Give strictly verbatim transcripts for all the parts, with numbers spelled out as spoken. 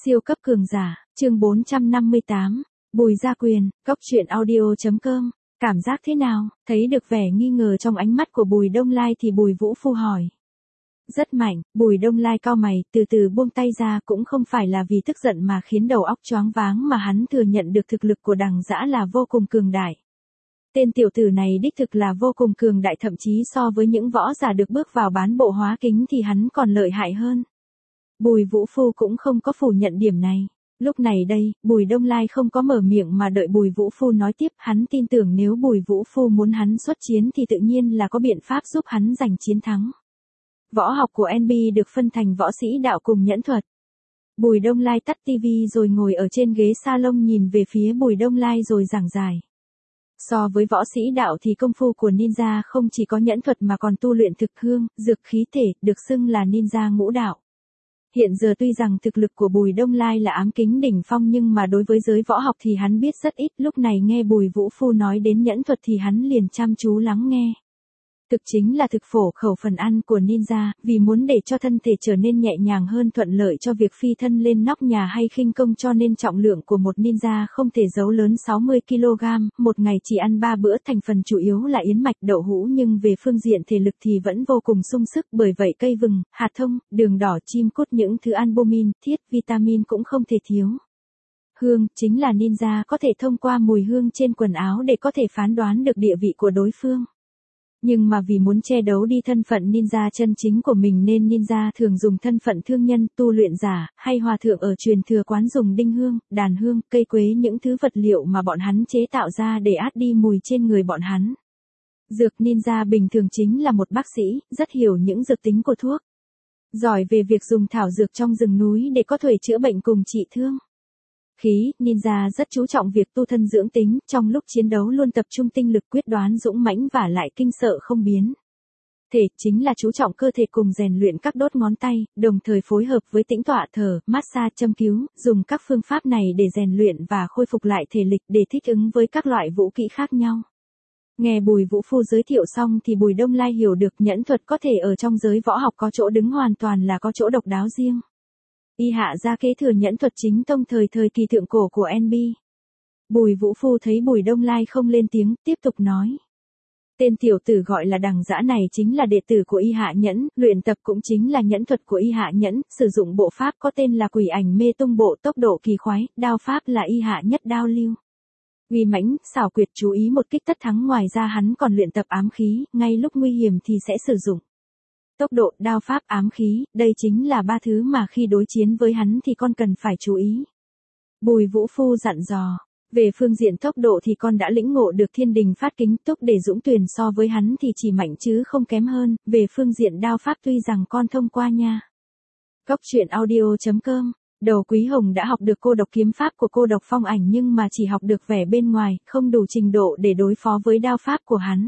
Siêu cấp cường giả, chương bốn trăm năm mươi tám, Bùi Gia Quyền, Cốc truyện audio chấm com, cảm giác thế nào? Thấy được vẻ nghi ngờ trong ánh mắt của Bùi Đông Lai thì Bùi Vũ Phu hỏi. Rất mạnh, Bùi Đông Lai cau mày, từ từ buông tay ra, cũng không phải là vì tức giận mà khiến đầu óc choáng váng mà hắn thừa nhận được thực lực của Đằng Dã là vô cùng cường đại. Tên tiểu tử này đích thực là vô cùng cường đại, thậm chí so với những võ giả được bước vào bán bộ hóa kính thì hắn còn lợi hại hơn. Bùi Vũ Phu cũng không có phủ nhận điểm này. Lúc này đây, Bùi Đông Lai không có mở miệng mà đợi Bùi Vũ Phu nói tiếp, hắn tin tưởng nếu Bùi Vũ Phu muốn hắn xuất chiến thì tự nhiên là có biện pháp giúp hắn giành chiến thắng. Võ học của en bê được phân thành võ sĩ đạo cùng nhẫn thuật. Bùi Đông Lai tắt tivi rồi ngồi ở trên ghế salon nhìn về phía Bùi Đông Lai rồi giảng giải. So với võ sĩ đạo thì công phu của ninja không chỉ có nhẫn thuật mà còn tu luyện thực hương, dược khí thể, được xưng là ninja ngũ đạo. Hiện giờ tuy rằng thực lực của Bùi Đông Lai là ám kính đỉnh phong nhưng mà đối với giới võ học thì hắn biết rất ít, lúc này nghe Bùi Vũ Phu nói đến nhẫn thuật thì hắn liền chăm chú lắng nghe. Thực chính là thực phổ khẩu phần ăn của ninja, vì muốn để cho thân thể trở nên nhẹ nhàng hơn, thuận lợi cho việc phi thân lên nóc nhà hay khinh công, cho nên trọng lượng của một ninja không thể giấu lớn sáu mươi ki lô gam, một ngày chỉ ăn ba bữa, thành phần chủ yếu là yến mạch, đậu hũ, nhưng về phương diện thể lực thì vẫn vô cùng sung sức, bởi vậy cây vừng, hạt thông, đường đỏ, chim cút, những thứ albumin, thiết, vitamin cũng không thể thiếu. Hương, chính là ninja có thể thông qua mùi hương trên quần áo để có thể phán đoán được địa vị của đối phương. Nhưng mà vì muốn che giấu đi thân phận ninja chân chính của mình nên ninja thường dùng thân phận thương nhân, tu luyện giả, hay hòa thượng ở truyền thừa quán dùng đinh hương, đàn hương, cây quế, những thứ vật liệu mà bọn hắn chế tạo ra để át đi mùi trên người bọn hắn. Dược ninja bình thường chính là một bác sĩ, rất hiểu những dược tính của thuốc. Giỏi về việc dùng thảo dược trong rừng núi để có thể chữa bệnh cùng trị thương. Khí, ninja rất chú trọng việc tu thân dưỡng tính, trong lúc chiến đấu luôn tập trung tinh lực, quyết đoán, dũng mãnh và lại kinh sợ không biến. Thể, chính là chú trọng cơ thể cùng rèn luyện các đốt ngón tay, đồng thời phối hợp với tĩnh tọa thở, massage, châm cứu, dùng các phương pháp này để rèn luyện và khôi phục lại thể lực để thích ứng với các loại vũ kỹ khác nhau. Nghe Bùi Vũ Phu giới thiệu xong thì Bùi Đông Lai hiểu được nhẫn thuật có thể ở trong giới võ học có chỗ đứng, hoàn toàn là có chỗ độc đáo riêng. Y hạ gia kế thừa nhẫn thuật chính tông thời thời kỳ thượng cổ của en bê. Bùi Vũ Phu thấy Bùi Đông Lai không lên tiếng, tiếp tục nói. Tên tiểu tử gọi là Đằng Dã này chính là đệ tử của Y hạ nhẫn, luyện tập cũng chính là nhẫn thuật của Y hạ nhẫn, sử dụng bộ pháp có tên là Quỷ Ảnh Mê Tung Bộ, tốc độ kỳ khoái, đao pháp là Y hạ nhất đao lưu. Uy mãnh, xảo quyệt, chú ý một kích tất thắng, ngoài ra hắn còn luyện tập ám khí, ngay lúc nguy hiểm thì sẽ sử dụng. Tốc độ, đao pháp, ám khí, đây chính là ba thứ mà khi đối chiến với hắn thì con cần phải chú ý. Bùi Vũ Phu dặn dò, về phương diện tốc độ thì con đã lĩnh ngộ được thiên đình phát kính túc để dũng tuyền, so với hắn thì chỉ mạnh chứ không kém hơn, về phương diện đao pháp tuy rằng con thông qua nha. Cốc truyện audio chấm com, Đầu Quý Hồng đã học được cô độc kiếm pháp của cô độc phong ảnh nhưng mà chỉ học được vẻ bên ngoài, không đủ trình độ để đối phó với đao pháp của hắn.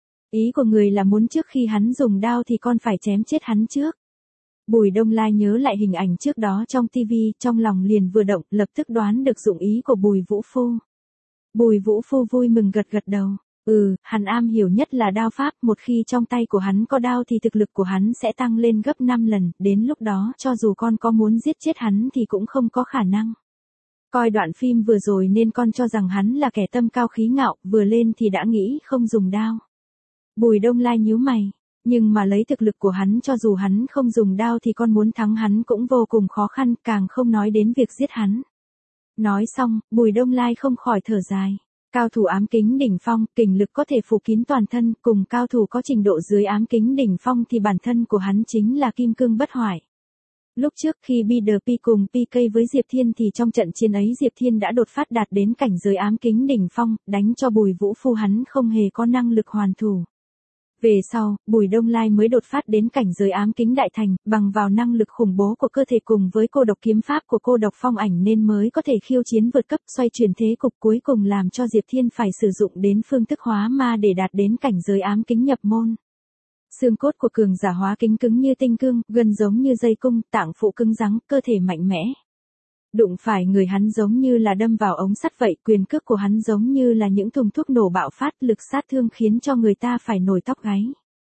Ý của người là muốn trước khi hắn dùng đao thì con phải chém chết hắn trước. Bùi Đông Lai nhớ lại hình ảnh trước đó trong tivi, trong lòng liền vừa động, lập tức đoán được dụng ý của Bùi Vũ Phu. Bùi Vũ Phu vui mừng gật gật đầu. Ừ, hắn am hiểu nhất là đao pháp, một khi trong tay của hắn có đao thì thực lực của hắn sẽ tăng lên gấp năm lần, đến lúc đó cho dù con có muốn giết chết hắn thì cũng không có khả năng. Coi đoạn phim vừa rồi nên con cho rằng hắn là kẻ tâm cao khí ngạo, vừa lên thì đã nghĩ không dùng đao. Bùi Đông Lai nhíu mày, nhưng mà lấy thực lực của hắn cho dù hắn không dùng đao thì con muốn thắng hắn cũng vô cùng khó khăn, càng không nói đến việc giết hắn. Nói xong, Bùi Đông Lai không khỏi thở dài. Cao thủ ám kính đỉnh phong, kình lực có thể phủ kín toàn thân, cùng cao thủ có trình độ dưới ám kính đỉnh phong thì bản thân của hắn chính là kim cương bất hoại. Lúc trước khi bê đê pê cùng pê ca với Diệp Thiên thì trong trận chiến ấy Diệp Thiên đã đột phát đạt đến cảnh giới ám kính đỉnh phong, đánh cho Bùi Vũ Phu hắn không hề có năng lực hoàn thủ. Về sau, Bùi Đông Lai mới đột phát đến cảnh giới ám kính đại thành, bằng vào năng lực khủng bố của cơ thể cùng với cô độc kiếm pháp của cô độc phong ảnh nên mới có thể khiêu chiến vượt cấp, xoay chuyển thế cục, cuối cùng làm cho Diệp Thiên phải sử dụng đến phương thức hóa ma để đạt đến cảnh giới ám kính nhập môn. Xương cốt của cường giả hóa kính cứng như tinh cương, gần giống như dây cung, tạng phụ cứng rắn, cơ thể mạnh mẽ. Đụng phải người hắn giống như là đâm vào ống sắt vậy, quyền cước của hắn giống như là những thùng thuốc nổ bạo phát, lực sát thương khiến cho người ta phải nổi tóc gáy.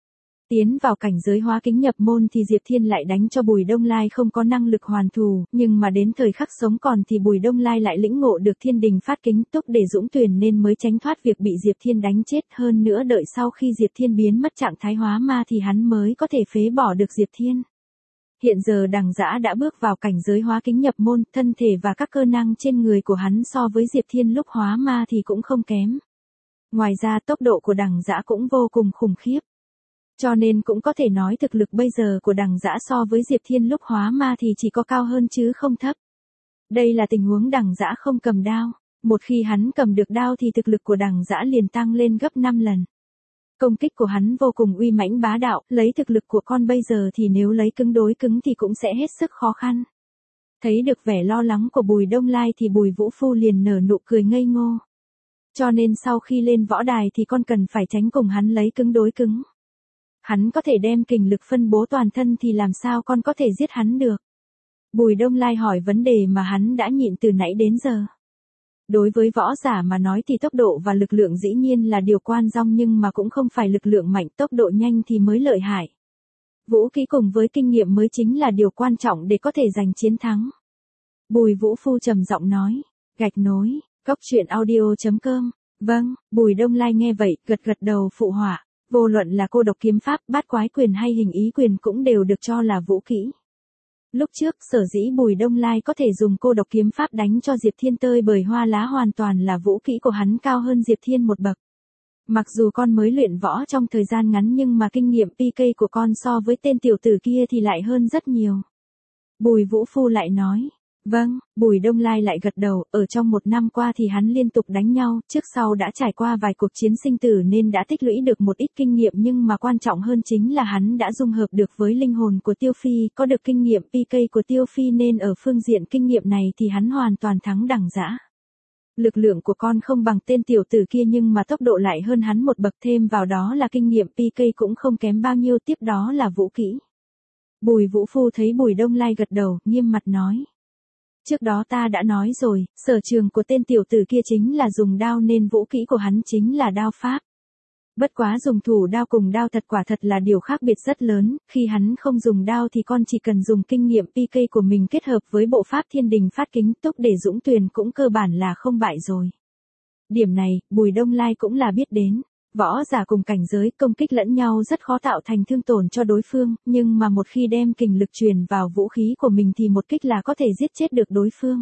Tiến vào cảnh giới hóa kính nhập môn thì Diệp Thiên lại đánh cho Bùi Đông Lai không có năng lực hoàn thù, nhưng mà đến thời khắc sống còn thì Bùi Đông Lai lại lĩnh ngộ được thiên đình phát kính túc để dũng tuyển nên mới tránh thoát việc bị Diệp Thiên đánh chết. Hơn nữa đợi sau khi Diệp Thiên biến mất trạng thái hóa ma thì hắn mới có thể phế bỏ được Diệp Thiên. Hiện giờ Đằng Dã đã bước vào cảnh giới hóa kính nhập môn, thân thể và các cơ năng trên người của hắn so với Diệp Thiên lúc hóa ma thì cũng không kém. Ngoài ra tốc độ của Đằng Dã cũng vô cùng khủng khiếp. Cho nên cũng có thể nói thực lực bây giờ của Đằng Dã so với Diệp Thiên lúc hóa ma thì chỉ có cao hơn chứ không thấp. Đây là tình huống Đằng Dã không cầm đao. Một khi hắn cầm được đao thì thực lực của Đằng Dã liền tăng lên gấp năm lần. Công kích của hắn vô cùng uy mãnh bá đạo, lấy thực lực của con bây giờ thì nếu lấy cứng đối cứng thì cũng sẽ hết sức khó khăn. Thấy được vẻ lo lắng của Bùi Đông Lai thì Bùi Vũ Phu liền nở nụ cười ngây ngô. Cho nên sau khi lên võ đài thì con cần phải tránh cùng hắn lấy cứng đối cứng. Hắn có thể đem kình lực phân bố toàn thân thì làm sao con có thể giết hắn được? Bùi Đông Lai hỏi vấn đề mà hắn đã nhịn từ nãy đến giờ. Đối với võ giả mà nói thì tốc độ và lực lượng dĩ nhiên là điều quan trọng nhưng mà cũng không phải lực lượng mạnh, tốc độ nhanh thì mới lợi hại. Vũ khí cùng với kinh nghiệm mới chính là điều quan trọng để có thể giành chiến thắng. Bùi Vũ Phu trầm giọng nói, gạch nối, góc truyện audio chấm com. Vâng, Bùi Đông Lai nghe vậy, gật gật đầu phụ họa. Vô luận là cô độc kiếm pháp, bát quái quyền hay hình ý quyền cũng đều được cho là vũ kỹ. Lúc trước sở dĩ Bùi Đông Lai có thể dùng cô độc kiếm pháp đánh cho Diệp Thiên tơi bởi hoa lá hoàn toàn là vũ kỹ của hắn cao hơn Diệp Thiên một bậc. Mặc dù con mới luyện võ trong thời gian ngắn nhưng mà kinh nghiệm pê ca của con so với tên tiểu tử kia thì lại hơn rất nhiều. Bùi Vũ Phu lại nói. Vâng, Bùi Đông Lai lại gật đầu, ở trong một năm qua thì hắn liên tục đánh nhau, trước sau đã trải qua vài cuộc chiến sinh tử nên đã tích lũy được một ít kinh nghiệm nhưng mà quan trọng hơn chính là hắn đã dung hợp được với linh hồn của Tiêu Phi, có được kinh nghiệm pê ca của Tiêu Phi nên ở phương diện kinh nghiệm này thì hắn hoàn toàn thắng Đằng Dã. Lực lượng của con không bằng tên tiểu tử kia nhưng mà tốc độ lại hơn hắn một bậc, thêm vào đó là kinh nghiệm pê ca cũng không kém bao nhiêu, tiếp đó là vũ kỹ. Bùi Vũ Phu thấy Bùi Đông Lai gật đầu, nghiêm mặt nói. Trước đó ta đã nói rồi, sở trường của tên tiểu tử kia chính là dùng đao nên vũ kỹ của hắn chính là đao pháp. Bất quá dùng thủ đao cùng đao thật quả thật là điều khác biệt rất lớn, khi hắn không dùng đao thì con chỉ cần dùng kinh nghiệm pê ca của mình kết hợp với bộ pháp thiên đình phát kính túc để dũng tuyền cũng cơ bản là không bại rồi. Điểm này, Bùi Đông Lai cũng là biết đến. Võ giả cùng cảnh giới công kích lẫn nhau rất khó tạo thành thương tổn cho đối phương, nhưng mà một khi đem kình lực truyền vào vũ khí của mình thì một kích là có thể giết chết được đối phương.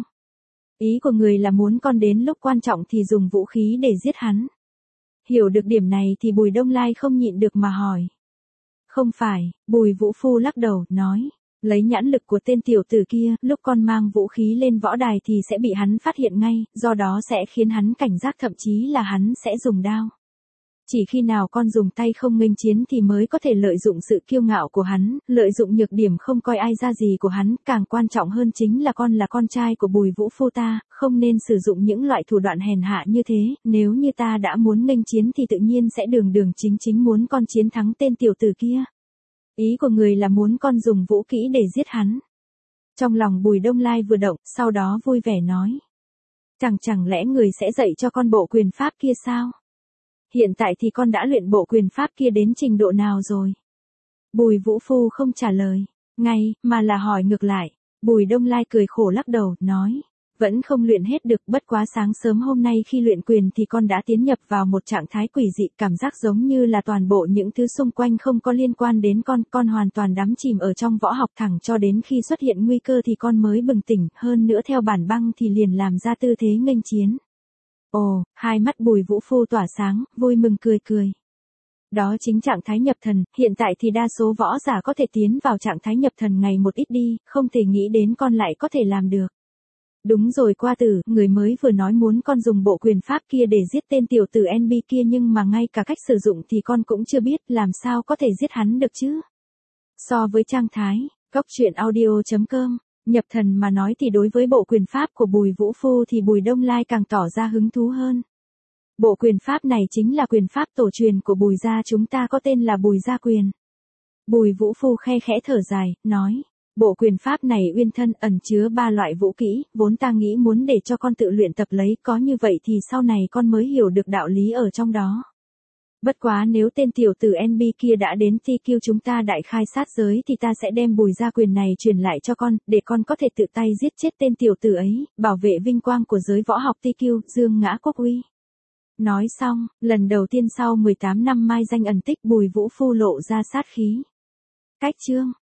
Ý của người là muốn con đến lúc quan trọng thì dùng vũ khí để giết hắn. Hiểu được điểm này thì Bùi Đông Lai không nhịn được mà hỏi. Không phải, Bùi Vũ Phu lắc đầu, nói. Lấy nhãn lực của tên tiểu tử kia, lúc con mang vũ khí lên võ đài thì sẽ bị hắn phát hiện ngay, do đó sẽ khiến hắn cảnh giác, thậm chí là hắn sẽ dùng đao. Chỉ khi nào con dùng tay không nghênh chiến thì mới có thể lợi dụng sự kiêu ngạo của hắn, lợi dụng nhược điểm không coi ai ra gì của hắn, càng quan trọng hơn chính là con là con trai của Bùi Vũ Phu ta, không nên sử dụng những loại thủ đoạn hèn hạ như thế, nếu như ta đã muốn nghênh chiến thì tự nhiên sẽ đường đường chính chính muốn con chiến thắng tên tiểu tử kia. Ý của người là muốn con dùng vũ kỹ để giết hắn. Trong lòng Bùi Đông Lai vừa động, sau đó vui vẻ nói. Chẳng chẳng lẽ người sẽ dạy cho con bộ quyền pháp kia sao? Hiện tại thì con đã luyện bộ quyền pháp kia đến trình độ nào rồi? Bùi Vũ Phu không trả lời, ngay, mà là hỏi ngược lại. Bùi Đông Lai cười khổ lắc đầu, nói. Vẫn không luyện hết được, bất quá sáng sớm hôm nay khi luyện quyền thì con đã tiến nhập vào một trạng thái quỷ dị, cảm giác giống như là toàn bộ những thứ xung quanh không có liên quan đến con, con hoàn toàn đắm chìm ở trong võ học thẳng cho đến khi xuất hiện nguy cơ thì con mới bừng tỉnh, hơn nữa theo bản băng thì liền làm ra tư thế nghênh chiến. Ồ, hai mắt Bùi Vũ Phu tỏa sáng, vui mừng cười cười. Đó chính trạng thái nhập thần, hiện tại thì đa số võ giả có thể tiến vào trạng thái nhập thần ngày một ít đi, không thể nghĩ đến con lại có thể làm được. Đúng rồi Qua Tử, người mới vừa nói muốn con dùng bộ quyền pháp kia để giết tên tiểu tử en bê kia nhưng mà ngay cả cách sử dụng thì con cũng chưa biết, làm sao có thể giết hắn được chứ. So với Trang Thái, góc truyện audio chấm com, nhập thần mà nói thì đối với bộ quyền pháp của Bùi Vũ Phu thì Bùi Đông Lai càng tỏ ra hứng thú hơn. Bộ quyền pháp này chính là quyền pháp tổ truyền của Bùi gia chúng ta có tên là Bùi gia quyền. Bùi Vũ Phu khe khẽ thở dài, nói. Bộ quyền pháp này uyên thân ẩn chứa ba loại vũ kỹ, vốn ta nghĩ muốn để cho con tự luyện tập lấy, có như vậy thì sau này con mới hiểu được đạo lý ở trong đó. Bất quá nếu tên tiểu tử en bê kia đã đến tê quy chúng ta đại khai sát giới thì ta sẽ đem Bùi Gia Quyền này truyền lại cho con, để con có thể tự tay giết chết tên tiểu tử ấy, bảo vệ vinh quang của giới võ học tê quy, dương ngã quốc uy. Nói xong, lần đầu tiên sau mười tám năm mai danh ẩn tích Bùi Vũ Phu lộ ra sát khí. Cách chương